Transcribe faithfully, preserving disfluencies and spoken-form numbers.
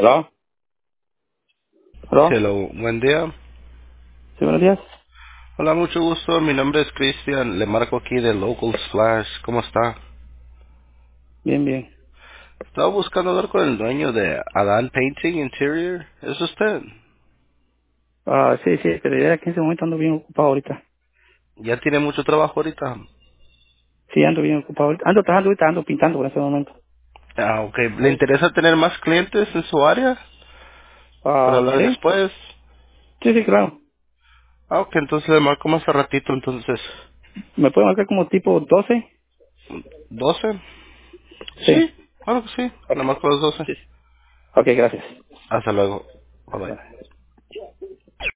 ¿Aló? ¿Aló? Hello, buen día. Sí, buenos días. Hola, mucho gusto. Mi nombre es Cristian. Le marco aquí de Local Splash. ¿Cómo está? Bien, bien. Estaba buscando hablar con el dueño de Adán Painting Interior. ¿Es usted? Ah, sí, sí, pero ya que en ese momento ando bien ocupado ahorita. ¿Ya tiene mucho trabajo ahorita? Sí, ando bien ocupado ahorita. Ando trabajando ahorita, ando pintando por ese momento. Ah, ok. ¿Le interesa tener más clientes en su área? Para Ah, hablar sí. después. Sí, sí, claro. Ah, ok. Entonces le marco más a ratito. Entonces, ¿Me puede marcar como tipo doce? ¿doce? Sí. Sí, claro que sí. Ok. Le marco a las doce. Sí. Ok, gracias. Hasta luego. Bye bye. Bye.